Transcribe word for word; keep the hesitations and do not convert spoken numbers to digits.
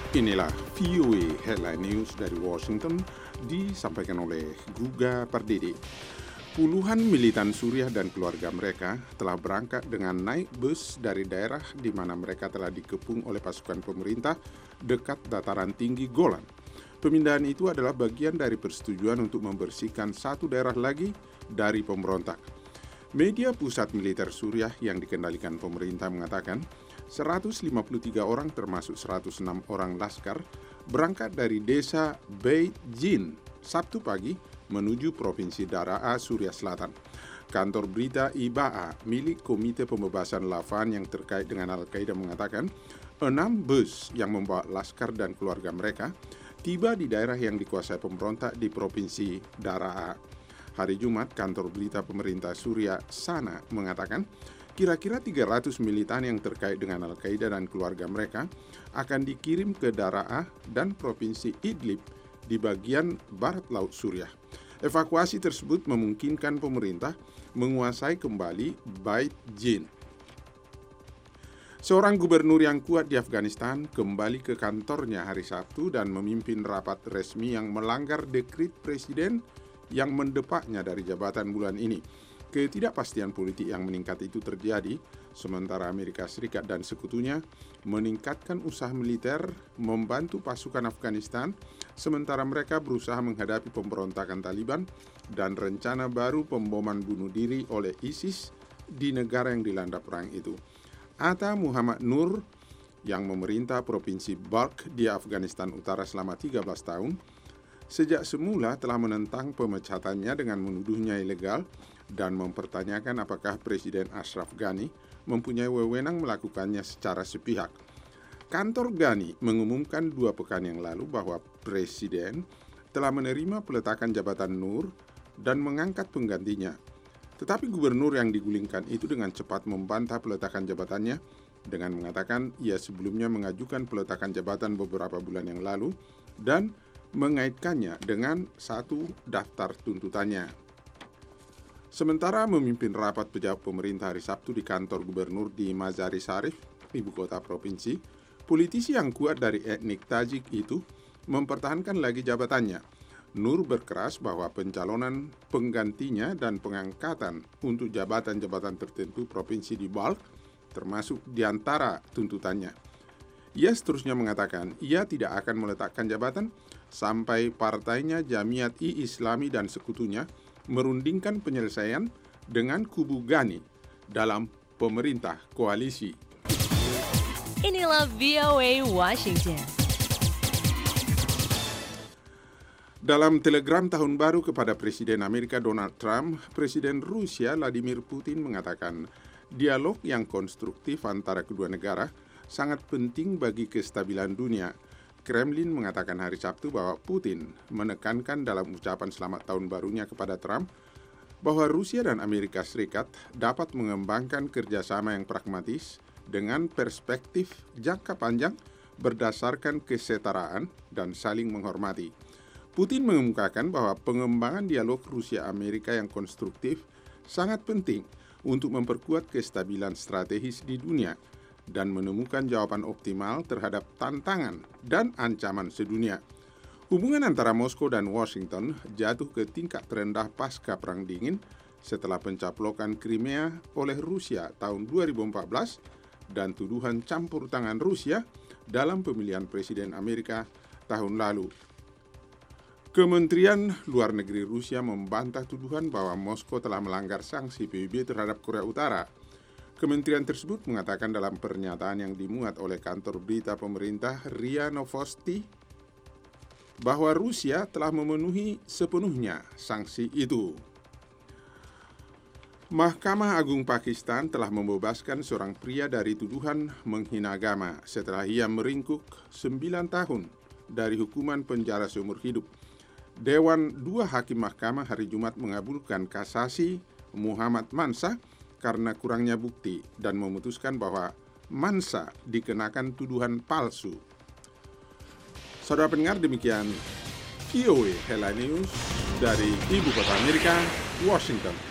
Inilah V O A Headline News dari Washington, disampaikan oleh Guga Pardede. Puluhan militan Suriah dan keluarga mereka telah berangkat dengan naik bus dari daerah di mana mereka telah dikepung oleh pasukan pemerintah dekat dataran tinggi Golan. Pemindahan itu adalah bagian dari persetujuan untuk membersihkan satu daerah lagi dari pemberontak. Media pusat militer Suriah yang dikendalikan pemerintah mengatakan seratus lima puluh tiga orang termasuk seratus enam orang laskar berangkat dari desa Beit Jin Sabtu pagi menuju Provinsi Daraa, Suriah Selatan. Kantor berita I B A milik Komite Pembebasan Lavan yang terkait dengan Al-Qaeda mengatakan enam bus yang membawa laskar dan keluarga mereka tiba di daerah yang dikuasai pemberontak di Provinsi Daraa. Hari Jumat, kantor berita pemerintah Suriah Sana mengatakan kira-kira tiga ratus militan yang terkait dengan Al-Qaeda dan keluarga mereka akan dikirim ke Daraa dan Provinsi Idlib di bagian barat laut Suriah. Evakuasi tersebut memungkinkan pemerintah menguasai kembali Beit Jin. Seorang gubernur yang kuat di Afghanistan kembali ke kantornya hari Sabtu dan memimpin rapat resmi yang melanggar dekrit presiden yang mendepaknya dari jabatan bulan ini. Ketidakpastian politik yang meningkat itu terjadi sementara Amerika Serikat dan sekutunya meningkatkan usaha militer membantu pasukan Afghanistan sementara mereka berusaha menghadapi pemberontakan Taliban dan rencana baru pemboman bunuh diri oleh ISIS di negara yang dilanda perang itu. Atta Muhammad Nur yang memerintah Provinsi Balkh di Afghanistan Utara selama tiga belas tahun sejak semula telah menentang pemecatannya dengan menuduhnya ilegal dan mempertanyakan apakah Presiden Ashraf Ghani mempunyai wewenang melakukannya secara sepihak. Kantor Ghani mengumumkan dua pekan yang lalu bahwa Presiden telah menerima peletakan jabatan Nur dan mengangkat penggantinya. Tetapi gubernur yang digulingkan itu dengan cepat membantah peletakan jabatannya dengan mengatakan ia sebelumnya mengajukan peletakan jabatan beberapa bulan yang lalu dan mengaitkannya dengan satu daftar tuntutannya. Sementara memimpin rapat pejabat pemerintah hari Sabtu di kantor gubernur di Mazar-i Sharif, ibu kota provinsi, politisi yang kuat dari etnik Tajik itu mempertahankan lagi jabatannya. Nur berkeras bahwa pencalonan penggantinya dan pengangkatan untuk jabatan-jabatan tertentu provinsi di Balkh termasuk di antara tuntutannya. Ia seterusnya mengatakan ia tidak akan meletakkan jabatan sampai partainya Jamiat-i-Islami dan sekutunya merundingkan penyelesaian dengan kubu Ghani dalam pemerintah koalisi. Inilah V O A Washington. Dalam telegram tahun baru kepada Presiden Amerika Donald Trump, Presiden Rusia Vladimir Putin mengatakan dialog yang konstruktif antara kedua negara sangat penting bagi kestabilan dunia. Kremlin mengatakan hari Sabtu bahwa Putin menekankan dalam ucapan selamat tahun barunya kepada Trump bahwa Rusia dan Amerika Serikat dapat mengembangkan kerjasama yang pragmatis dengan perspektif jangka panjang berdasarkan kesetaraan dan saling menghormati. Putin mengemukakan bahwa pengembangan dialog Rusia-Amerika yang konstruktif sangat penting untuk memperkuat kestabilan strategis di dunia dan menemukan jawaban optimal terhadap tantangan dan ancaman sedunia. Hubungan antara Moskow dan Washington jatuh ke tingkat terendah pasca Perang Dingin setelah pencaplokan Crimea oleh Rusia tahun dua ribu empat belas dan tuduhan campur tangan Rusia dalam pemilihan Presiden Amerika tahun lalu. Kementerian Luar Negeri Rusia membantah tuduhan bahwa Moskow telah melanggar sanksi P B B terhadap Korea Utara. Kementerian tersebut mengatakan dalam pernyataan yang dimuat oleh kantor berita pemerintah R I A Novosti bahwa Rusia telah memenuhi sepenuhnya sanksi itu. Mahkamah Agung Pakistan telah membebaskan seorang pria dari tuduhan menghina agama setelah ia meringkuk sembilan tahun dari hukuman penjara seumur hidup. Dewan dua hakim mahkamah hari Jumat mengabulkan kasasi Muhammad Mansa karena kurangnya bukti dan memutuskan bahwa Mansa dikenakan tuduhan palsu. Saudara pendengar, demikian V O A Headline News dari Ibu Kota Amerika, Washington.